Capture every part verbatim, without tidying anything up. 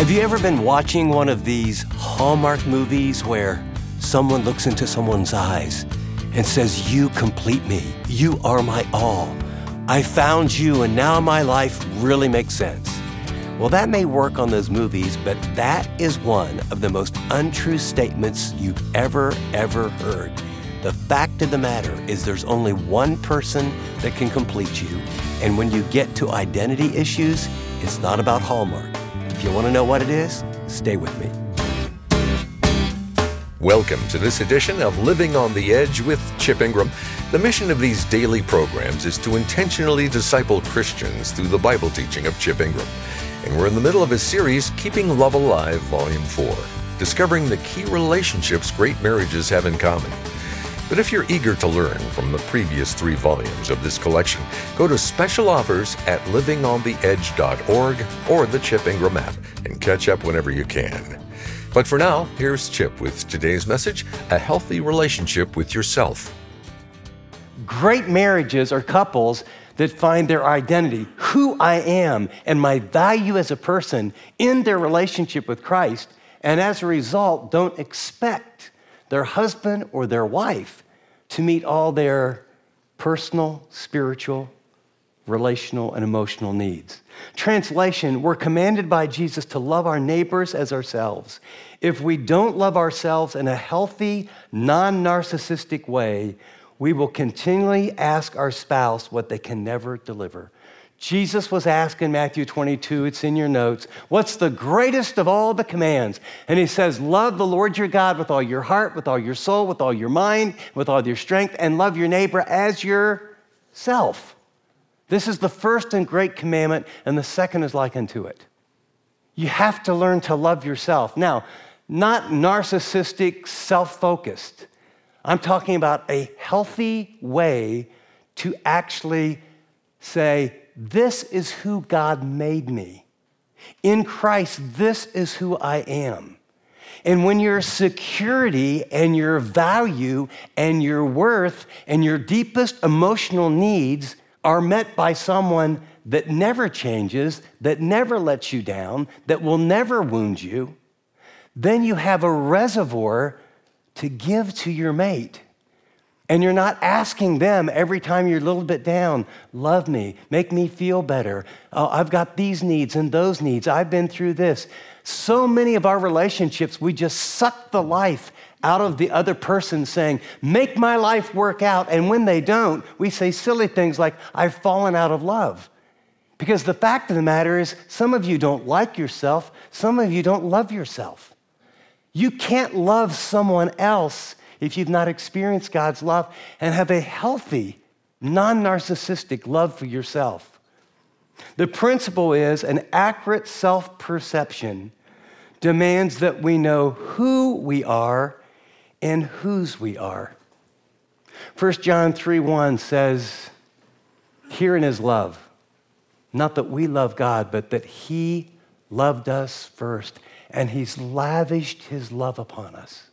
Have you ever been watching one of these Hallmark movies where someone looks into someone's eyes and says, "You complete me. You are my all. I found you and now my life really makes sense"? Well, that may work on those movies, but that is one of the most untrue statements you've ever, ever heard. The fact of the matter is there's only one person that can complete you. And when you get to identity issues, it's not about Hallmark. If you want to know what it is, stay with me. Welcome to this edition of Living on the Edge with Chip Ingram. The mission of these daily programs is to intentionally disciple Christians through the Bible teaching of Chip Ingram. And we're in the middle of his series, Keeping Love Alive, Volume four, discovering the key relationships great marriages have in common. But if you're eager to learn from the previous three volumes of this collection, go to special offers at living on the edge dot org or the Chip Ingram app and catch up whenever you can. But for now, here's Chip with today's message, A Healthy Relationship with Yourself. Great marriages are couples that find their identity, who I am, and my value as a person in their relationship with Christ, and as a result, don't expect their husband or their wife to meet all their personal, spiritual, relational, and emotional needs. Translation, we're commanded by Jesus to love our neighbors as ourselves. If we don't love ourselves in a healthy, non-narcissistic way, we will continually ask our spouse what they can never deliver. Jesus was asked in Matthew twenty-two, it's in your notes, what's the greatest of all the commands? And he says, love the Lord your God with all your heart, with all your soul, with all your mind, with all your strength, and love your neighbor as yourself. This is the first and great commandment, and the second is like unto it. You have to learn to love yourself. Now, not narcissistic, self-focused. I'm talking about a healthy way to actually say, this is who God made me. In Christ, this is who I am. And when your security and your value and your worth and your deepest emotional needs are met by someone that never changes, that never lets you down, that will never wound you, then you have a reservoir to give to your mate. And you're not asking them every time you're a little bit down, love me, make me feel better. Oh, I've got these needs and those needs. I've been through this. So many of our relationships, we just suck the life out of the other person saying, make my life work out. And when they don't, we say silly things like, I've fallen out of love. Because the fact of the matter is, some of you don't like yourself. Some of you don't love yourself. You can't love someone else if you've not experienced God's love and have a healthy, non-narcissistic love for yourself. The principle is an accurate self-perception demands that we know who we are and whose we are. First John three one says, herein is love, not that we love God, but that he loved us first, and he's lavished his love upon us.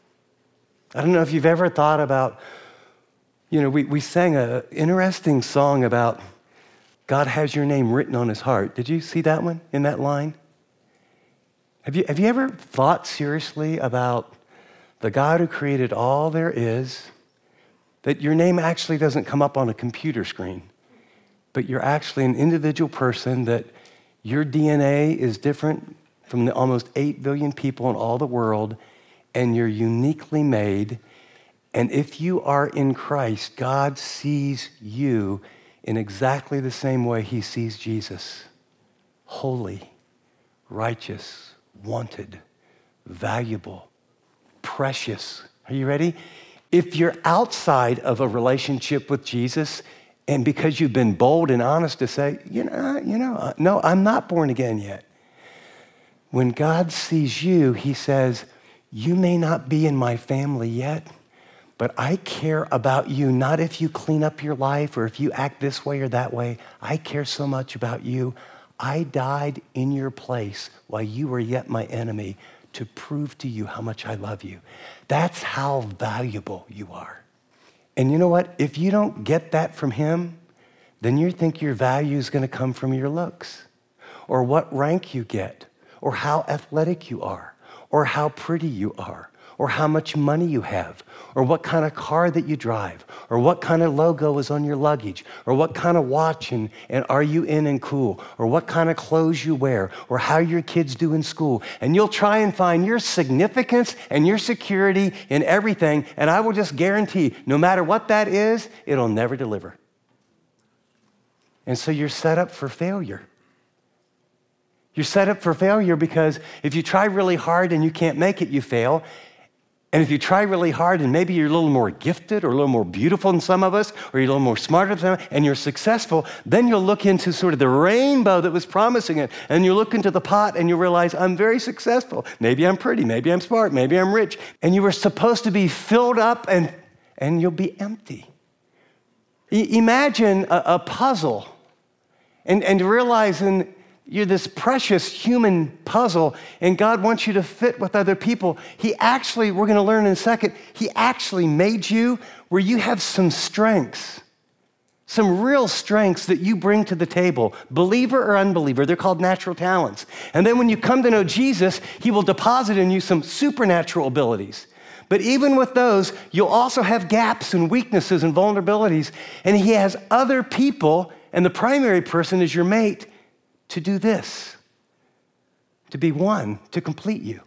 I don't know if you've ever thought about, you know, we, we sang an interesting song about God has your name written on his heart. Did you see that one in that line? Have you, have you ever thought seriously about the God who created all there is, that your name actually doesn't come up on a computer screen, but you're actually an individual person, that your D N A is different from the almost eight billion people in all the world, and you're uniquely made. And if you are in Christ, God sees you in exactly the same way he sees Jesus. Holy, righteous, wanted, valuable, precious. Are you ready? If you're outside of a relationship with Jesus, and because you've been bold and honest to say, you know, you know, no, I'm not born again yet. When God sees you, he says, you may not be in my family yet, but I care about you, not if you clean up your life or if you act this way or that way. I care so much about you. I died in your place while you were yet my enemy to prove to you how much I love you. That's how valuable you are. And you know what? If you don't get that from him, then you think your value is going to come from your looks or what rank you get or how athletic you are, or how pretty you are, or how much money you have, or what kind of car that you drive, or what kind of logo is on your luggage, or what kind of watch and, and are you in and cool, or what kind of clothes you wear, or how your kids do in school. And you'll try and find your significance and your security in everything, and I will just guarantee, no matter what that is, it'll never deliver. And so you're set up for failure. You're set up for failure because if you try really hard and you can't make it, you fail. And if you try really hard and maybe you're a little more gifted or a little more beautiful than some of us, or you're a little more smarter than some, and you're successful, then you'll look into sort of the rainbow that was promising it, and you look into the pot and you realize, I'm very successful. Maybe I'm pretty, maybe I'm smart, maybe I'm rich. And you were supposed to be filled up and, and you'll be empty. I- imagine a, a puzzle and, and realizing you're this precious human puzzle, and God wants you to fit with other people. He actually, we're going to learn in a second, He actually made you where you have some strengths, some real strengths that you bring to the table, believer or unbeliever. They're called natural talents. And then when you come to know Jesus, He will deposit in you some supernatural abilities. But even with those, you'll also have gaps and weaknesses and vulnerabilities, and He has other people, and the primary person is your mate, to do this, to be one, to complete you.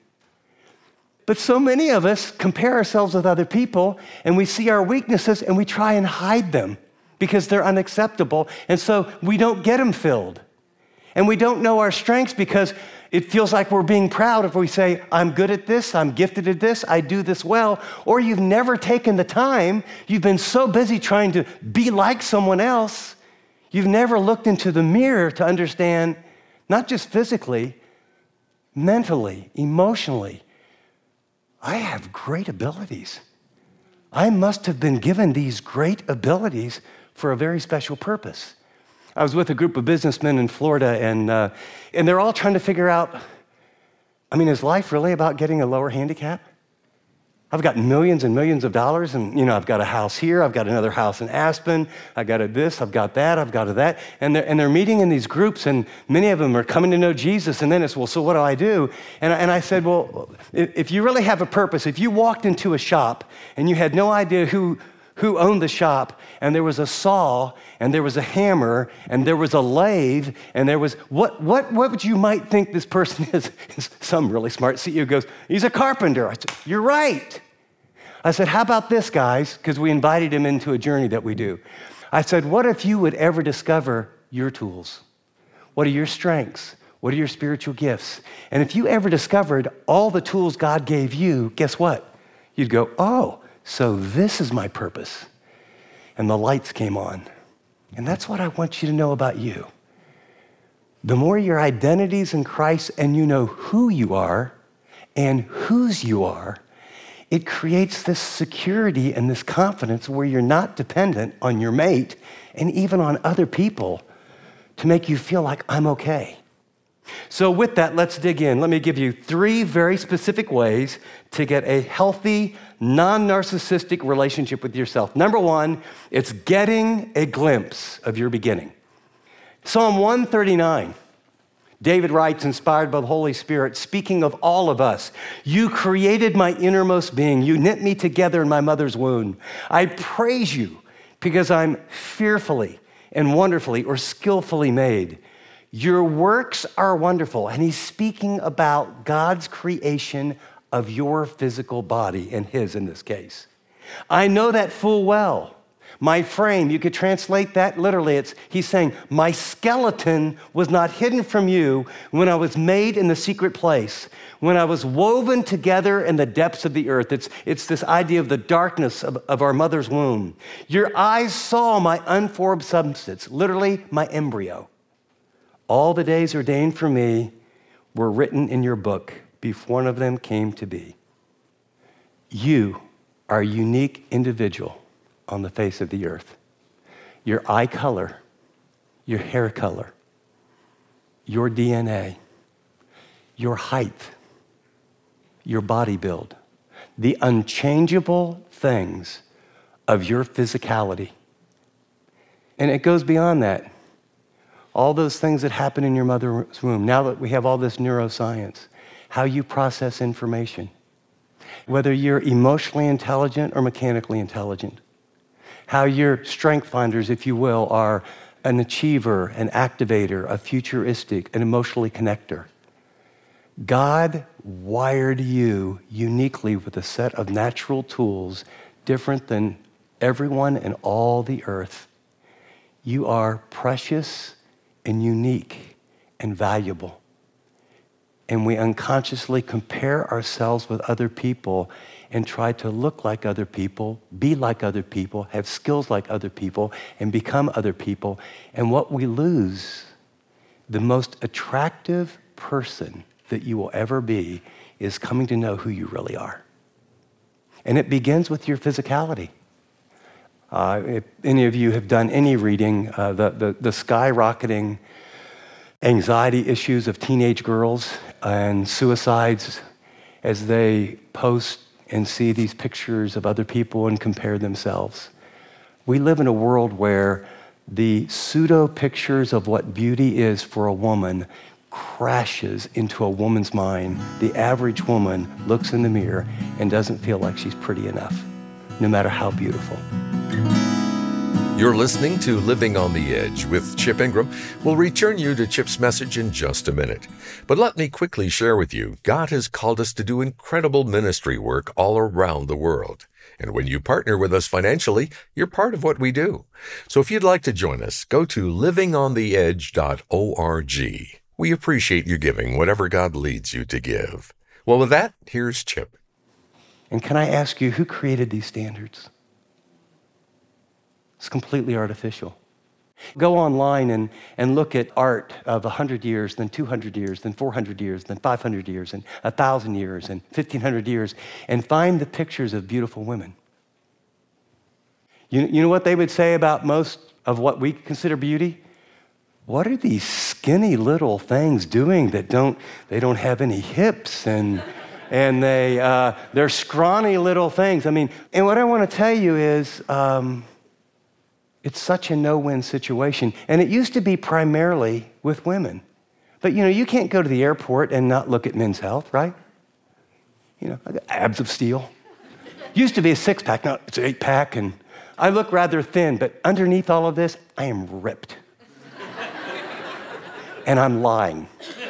But so many of us compare ourselves with other people, and we see our weaknesses and we try and hide them because they're unacceptable, and so we don't get them filled. And we don't know our strengths because it feels like we're being proud if we say, I'm good at this, I'm gifted at this, I do this well, or you've never taken the time, you've been so busy trying to be like someone else, you've never looked into the mirror to understand, not just physically, mentally, emotionally, I have great abilities. I must have been given these great abilities for a very special purpose. I was with a group of businessmen in Florida, and uh, and they're all trying to figure out, I mean, is life really about getting a lower handicap? I've got millions and millions of dollars, and you know, I've got a house here, I've got another house in Aspen, I've got a this, I've got that, I've got a that, and they're, and they're meeting in these groups, and many of them are coming to know Jesus, and then it's, well, so what do I do? And I, and I said, well, if you really have a purpose, if you walked into a shop and you had no idea who who owned the shop, and there was a saw, and there was a hammer, and there was a lathe, and there was, what what what would you might think this person is? Some really smart C E O goes, he's a carpenter. I said, you're right. I said, how about this, guys? Because we invited him into a journey that we do. I said, what if you would ever discover your tools? What are your strengths? What are your spiritual gifts? And if you ever discovered all the tools God gave you, guess what? You'd go, oh, so this is my purpose. And the lights came on. And that's what I want you to know about you. The more your identity's in Christ and you know who you are and whose you are, it creates this security and this confidence where you're not dependent on your mate and even on other people to make you feel like I'm okay. So with that, let's dig in. Let me give you three very specific ways to get a healthy, non-narcissistic relationship with yourself. Number one, it's getting a glimpse of your beginning. Psalm one thirty-nine, David writes, inspired by the Holy Spirit, speaking of all of us, you created my innermost being. You knit me together in my mother's womb. I praise you because I'm fearfully and wonderfully or skillfully made. Your works are wonderful. And he's speaking about God's creation of your physical body, and his in this case. I know that full well. My frame, you could translate that literally. It's, he's saying, my skeleton was not hidden from you when I was made in the secret place, when I was woven together in the depths of the earth. It's, it's this idea of the darkness of, of our mother's womb. Your eyes saw my unformed substance, literally my embryo. All the days ordained for me were written in your book before one of them came to be. You are a unique individual on the face of the earth. Your eye color, your hair color, your D N A, your height, your body build, the unchangeable things of your physicality. And it goes beyond that. all those things that happen in your mother's womb, now that we have all this neuroscience, how you process information, whether you're emotionally intelligent or mechanically intelligent, how your strength finders, if you will, are an achiever, an activator, a futuristic, an emotionally connector. God wired you uniquely with a set of natural tools different than everyone in all the earth. You are precious and unique and valuable. And we unconsciously compare ourselves with other people and try to look like other people, be like other people, have skills like other people, and become other people. And what we lose, the most attractive person that you will ever be, is coming to know who you really are. And it begins with your physicality. Uh, if any of you have done any reading, uh, the, the, the skyrocketing anxiety issues of teenage girls and suicides as they post and see these pictures of other people and compare themselves. We live in a world where the pseudo pictures of what beauty is for a woman crashes into a woman's mind. The average woman looks in the mirror and doesn't feel like she's pretty enough, no matter how beautiful. You're listening to Living on the Edge with Chip Ingram. We'll return you to Chip's message in just a minute. But let me quickly share with you, God has called us to do incredible ministry work all around the world. And when you partner with us financially, you're part of what we do. So if you'd like to join us, go to living on the edge dot org. We appreciate you giving whatever God leads you to give. Well, with that, here's Chip. And can I ask you, who created these standards? It's completely artificial. Go online and, and look at art of one hundred years, then two hundred years, then four hundred years, then five hundred years, and one thousand years, and fifteen hundred years, and find the pictures of beautiful women. You, you know what they would say about most of what we consider beauty? What are these skinny little things doing that don't, they don't have any hips, and, and they, uh, they're scrawny little things. I mean, and what I want to tell you is, um, it's such a no-win situation. And it used to be primarily with women. But you know, you can't go to the airport and not look at Men's Health, right? You know, I got abs of steel. Used to be a six-pack, now it's an eight-pack, and I look rather thin, but underneath all of this, I am ripped. And I'm lying.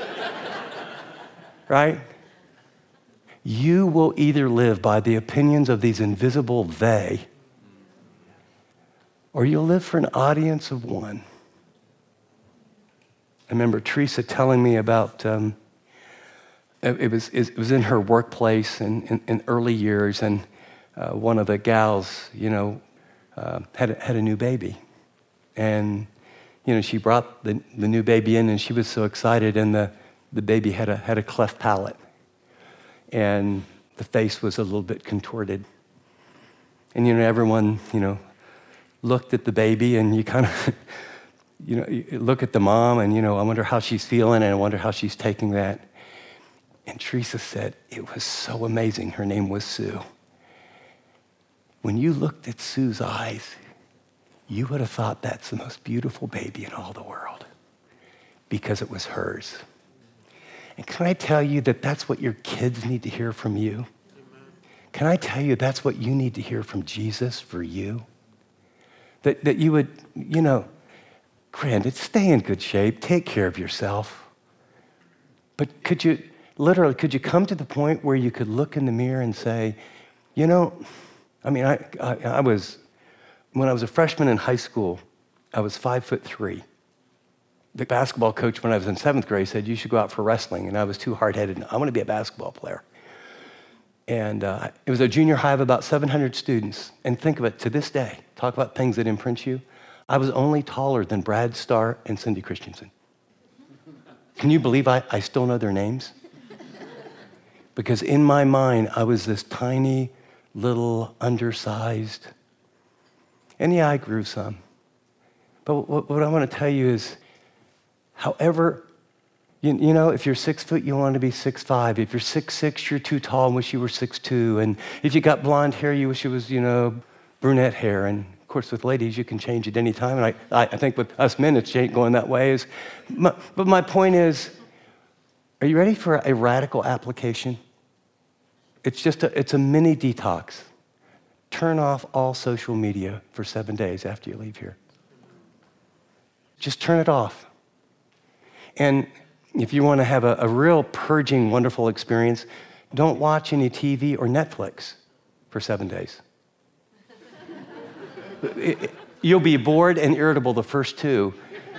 Right? You will either live by the opinions of these invisible they, or you'll live for an audience of one. I remember Teresa telling me about, um, it, was, it was in her workplace in, in, in early years, and uh, one of the gals, you know, uh, had, a, had a new baby. And, you know, she brought the, the new baby in, and she was so excited, and the, the baby had a, had a cleft palate. And the face was a little bit contorted. And, you know, everyone, you know, looked at the baby, and you kind of, you know, you look at the mom, and, you know, I wonder how she's feeling, and I wonder how she's taking that. And Teresa said, it was so amazing. Her name was Sue. When you looked at Sue's eyes, you would have thought that's the most beautiful baby in all the world, because it was hers. And can I tell you that that's what your kids need to hear from you? Amen. Can I tell you that's what you need to hear from Jesus for you? That, that you would, you know, granted, stay in good shape, take care of yourself. But could you, literally, could you come to the point where you could look in the mirror and say, you know, I mean, I, I, I was, when I was a freshman in high school, I was five foot three. The basketball coach when I was in seventh grade said, you should go out for wrestling. And I was too hard-headed. I want to be a basketball player. And uh, it was a junior high of about seven hundred students. And think of it, to this day, talk about things that imprint you. I was only taller than Brad Starr and Cindy Christensen. Can you believe I, I still know their names? Because in my mind, I was this tiny, little, undersized. And yeah, I grew some. But what, what I want to tell you is, however, you, you know, if you're six foot, you want to be six five. If you're six six, you're too tall and wish you were six two. And if you got blonde hair, you wish it was, you know, brunette hair. And course, with ladies, you can change at any time. And I, I think with us men, it's ain't going that way. Is, my, but my point is, are you ready for a radical application? It's just a, it's a mini detox. Turn off all social media for seven days after you leave here. Just turn it off. And if you want to have a, a real purging, wonderful experience, don't watch any T V or Netflix for seven days. it, it, you'll be bored and irritable the first two.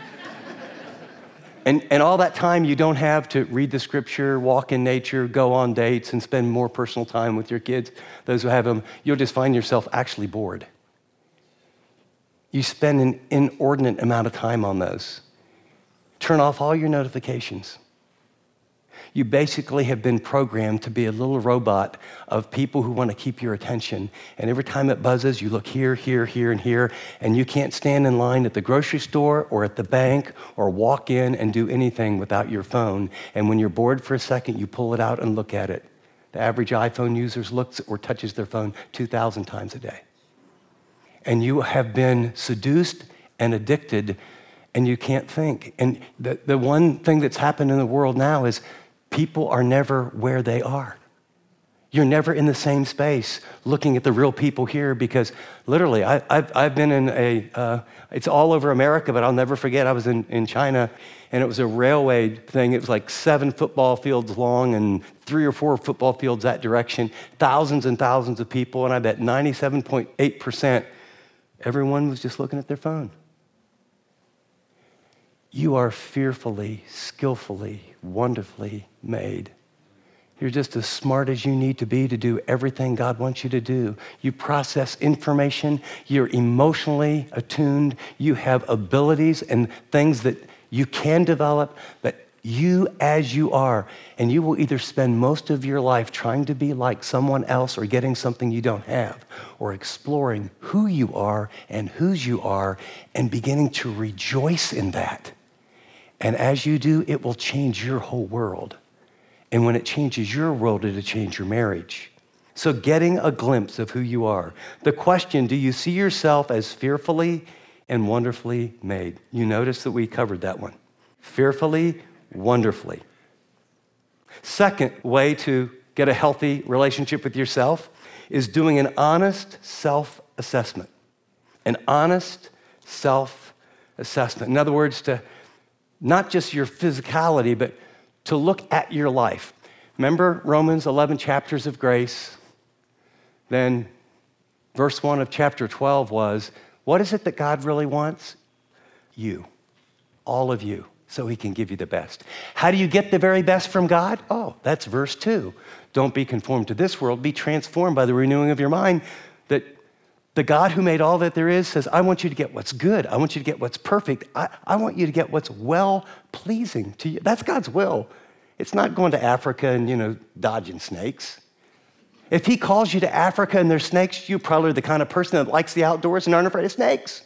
And, and all that time you don't have to read the scripture, walk in nature, go on dates, and spend more personal time with your kids, those who have them, you'll just find yourself actually bored. You spend an inordinate amount of time on those. Turn off all your notifications. You basically have been programmed to be a little robot of people who want to keep your attention. And every time it buzzes, you look here, here, here, and here, and you can't stand in line at the grocery store or at the bank or walk in and do anything without your phone. And when you're bored for a second, you pull it out and look at it. The average iPhone user looks or touches their phone two thousand times a day. And you have been seduced and addicted, and you can't think. And the, the one thing that's happened in the world now is people are never where they are. You're never in the same space looking at the real people here, because literally, I, I've, I've been in a, uh, it's all over America, but I'll never forget, I was in, in China, and it was a railway thing. It was like seven football fields long and three or four football fields that direction, thousands and thousands of people, and I bet ninety-seven point eight percent, everyone was just looking at their phone. You are fearfully, skillfully, wonderfully made. You're just as smart as you need to be to do everything God wants you to do. You process information. You're emotionally attuned. You have abilities and things that you can develop, but you as you are, and you will either spend most of your life trying to be like someone else or getting something you don't have, or exploring who you are and whose you are and beginning to rejoice in that. And as you do, it will change your whole world. And when it changes your world, it'll change your marriage. So getting a glimpse of who you are. The question, do you see yourself as fearfully and wonderfully made? You notice that we covered that one. Fearfully, wonderfully. Second way to get a healthy relationship with yourself is doing an honest self-assessment. An honest self-assessment. In other words, to not just your physicality, but to look at your life. Remember Romans eleven chapters of grace? Then verse one of chapter twelve was, what is it that God really wants? You, all of you, so he can give you the best. How do you get the very best from God? Oh, that's verse two. Don't be conformed to this world, be transformed by the renewing of your mind. That the God who made all that there is says, I want you to get what's good. I want you to get what's perfect. I, I want you to get what's well-pleasing to you. That's God's will. It's not going to Africa and, you know, dodging snakes. If he calls you to Africa and there's snakes, you probably are the kind of person that likes the outdoors and aren't afraid of snakes.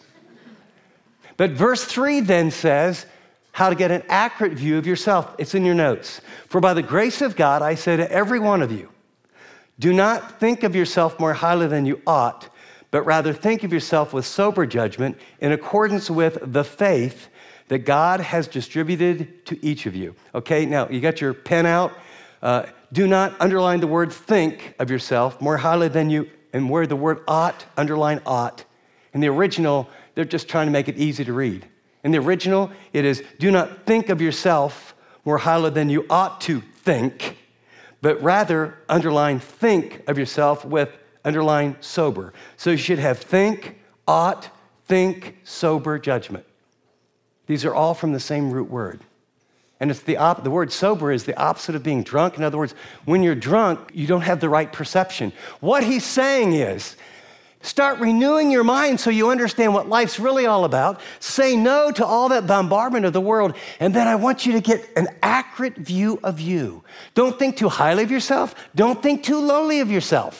But verse three then says how to get an accurate view of yourself. It's in your notes. For by the grace of God, I say to every one of you, do not think of yourself more highly than you ought, but rather think of yourself with sober judgment in accordance with the faith that God has distributed to each of you. Okay, now you got your pen out. Uh, do not underline the word think of yourself more highly than you, and where the word ought, underline ought. In the original, they're just trying to make it easy to read. In the original, it is, do not think of yourself more highly than you ought to think, but rather underline think of yourself with underline sober. So you should have think, ought, think, sober judgment. These are all from the same root word. And it's the op- the word sober is the opposite of being drunk. In other words, when you're drunk, you don't have the right perception. What he's saying is, start renewing your mind so you understand what life's really all about. Say no to all that bombardment of the world. And then I want you to get an accurate view of you. Don't think too highly of yourself. Don't think too lowly of yourself.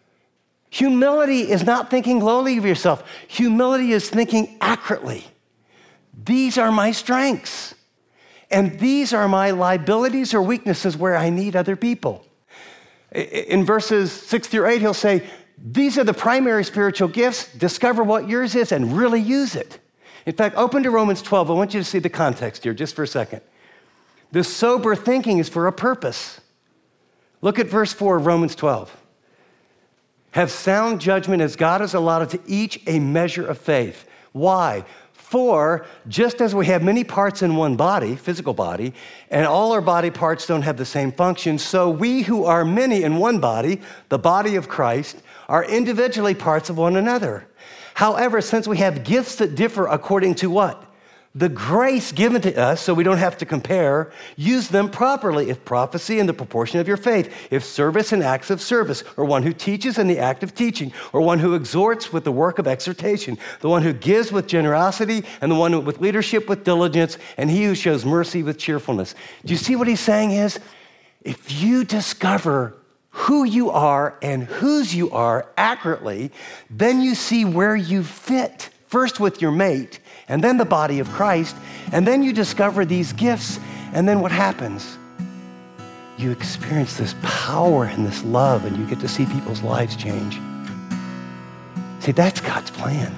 Humility is not thinking lowly of yourself. Humility is thinking accurately. These are my strengths. And these are my liabilities or weaknesses where I need other people. In verses six through eight, he'll say, these are the primary spiritual gifts. Discover what yours is and really use it. In fact, open to Romans twelve. I want you to see the context here just for a second. This sober thinking is for a purpose. Look at verse four of Romans twelve. Have sound judgment as God has allotted to each a measure of faith. Why? For just as we have many parts in one body, physical body, and all our body parts don't have the same function, so we who are many in one body, the body of Christ, are individually parts of one another. However, since we have gifts that differ according to what? The grace given to us, so we don't have to compare, use them properly. If prophecy in the proportion of your faith, if service in acts of service, or one who teaches in the act of teaching, or one who exhorts with the work of exhortation, the one who gives with generosity, and the one who, with leadership with diligence, and he who shows mercy with cheerfulness. Do you see what he's saying is, if you discover who you are and whose you are accurately, then you see where you fit, first with your mate, and then the body of Christ, and then you discover these gifts, and then what happens? You experience this power and this love, and you get to see people's lives change. See, that's God's plan.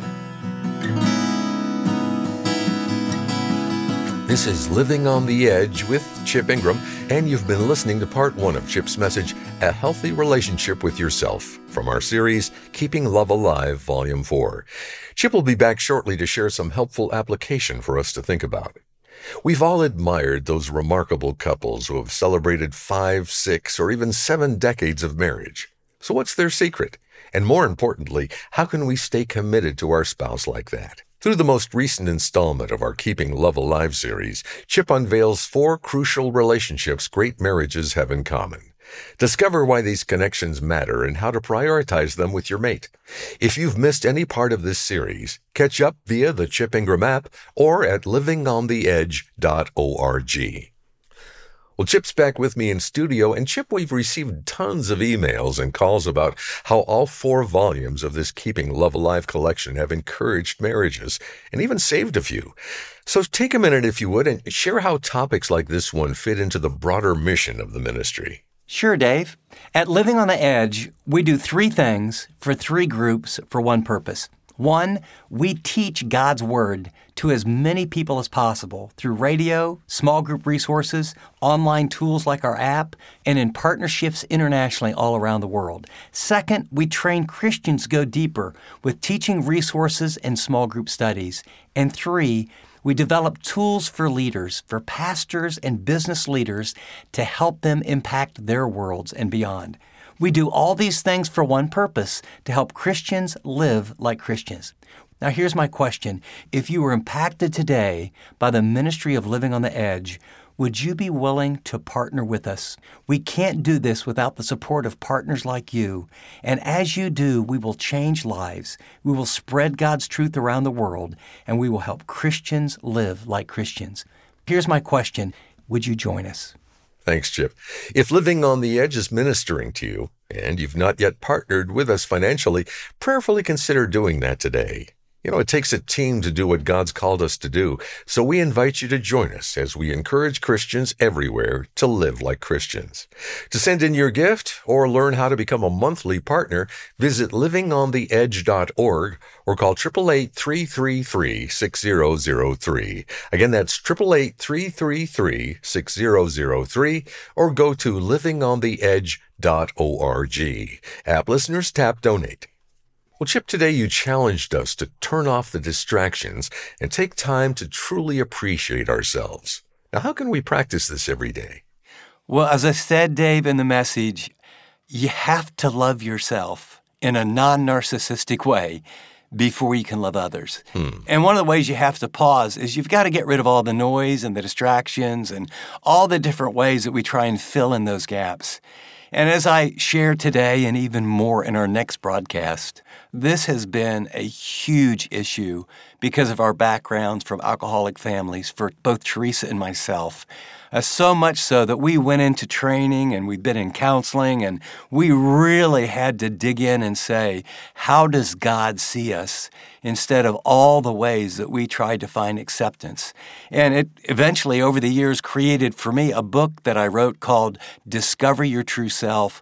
This is Living on the Edge with Chip Ingram, and you've been listening to part one of Chip's message, A Healthy Relationship with Yourself, from our series, Keeping Love Alive, Volume four. Chip will be back shortly to share some helpful application for us to think about. We've all admired those remarkable couples who have celebrated five, six, or even seven decades of marriage. So what's their secret? And more importantly, how can we stay committed to our spouse like that? Through the most recent installment of our Keeping Love Alive series, Chip unveils four crucial relationships great marriages have in common. Discover why these connections matter and how to prioritize them with your mate. If you've missed any part of this series, catch up via the Chip Ingram app or at living on the edge dot org. Well, Chip's back with me in studio, and Chip, we've received tons of emails and calls about how all four volumes of this Keeping Love Alive collection have encouraged marriages and even saved a few. So take a minute, if you would, and share how topics like this one fit into the broader mission of the ministry. Sure, Dave. At Living on the Edge, we do three things for three groups for one purpose. One, we teach God's Word to as many people as possible through radio, small group resources, online tools like our app, and in partnerships internationally all around the world. Second, we train Christians to go deeper with teaching resources and small group studies. And three, we develop tools for leaders, for pastors and business leaders to help them impact their worlds and beyond. We do all these things for one purpose, to help Christians live like Christians. Now here's my question. If you were impacted today by the ministry of Living on the Edge, would you be willing to partner with us? We can't do this without the support of partners like you. And as you do, we will change lives. We will spread God's truth around the world, and we will help Christians live like Christians. Here's my question. Would you join us? Thanks, Chip. If Living on the Edge is ministering to you, and you've not yet partnered with us financially, prayerfully consider doing that today. You know, it takes a team to do what God's called us to do, so we invite you to join us as we encourage Christians everywhere to live like Christians. To send in your gift or learn how to become a monthly partner, visit living on the edge dot org or call eight eight eight, three three three, six zero zero three. Again, that's eight eight eight, three three three, six zero zero three, or go to living on the edge dot org. App listeners, tap Donate. Well, Chip, today you challenged us to turn off the distractions and take time to truly appreciate ourselves. Now, how can we practice this every day? Well, as I said, Dave, in the message, you have to love yourself in a non-narcissistic way before you can love others. Hmm. And one of the ways you have to pause is you've got to get rid of all the noise and the distractions and all the different ways that we try and fill in those gaps. And as I share today and even more in our next broadcast, this has been a huge issue because of our backgrounds from alcoholic families for both Teresa and myself. Uh, so much so that we went into training and we've been in counseling, and we really had to dig in and say, how does God see us, instead of all the ways that we tried to find acceptance? And it eventually, over the years, created for me a book that I wrote called Discover Your True Self,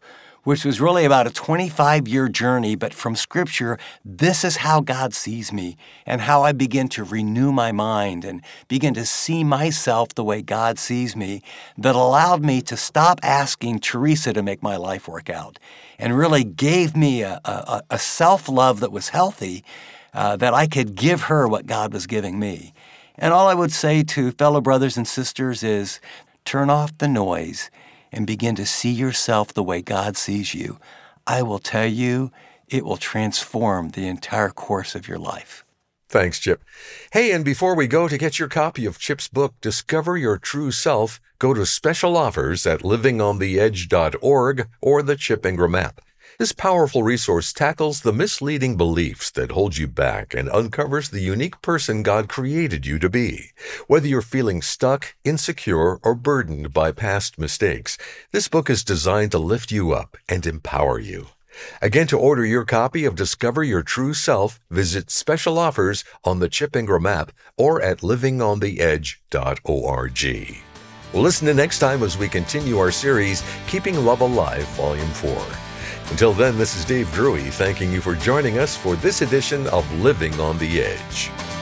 which was really about a twenty-five-year journey, but from Scripture, this is how God sees me and how I begin to renew my mind and begin to see myself the way God sees me, that allowed me to stop asking Teresa to make my life work out and really gave me a, a, a self-love that was healthy, uh, that I could give her what God was giving me. And all I would say to fellow brothers and sisters is turn off the noise and begin to see yourself the way God sees you. I will tell you, it will transform the entire course of your life. Thanks, Chip. Hey, and before we go, to get your copy of Chip's book, Discover Your True Self, go to special offers at living on the edge dot org or the Chip Ingram app. This powerful resource tackles the misleading beliefs that hold you back and uncovers the unique person God created you to be. Whether you're feeling stuck, insecure, or burdened by past mistakes, this book is designed to lift you up and empower you. Again, to order your copy of Discover Your True Self, visit special offers on the Chip Ingram app or at living on the edge dot org. We'll listen in next time as we continue our series, Keeping Love Alive, Volume four. Until then, this is Dave Drury thanking you for joining us for this edition of Living on the Edge.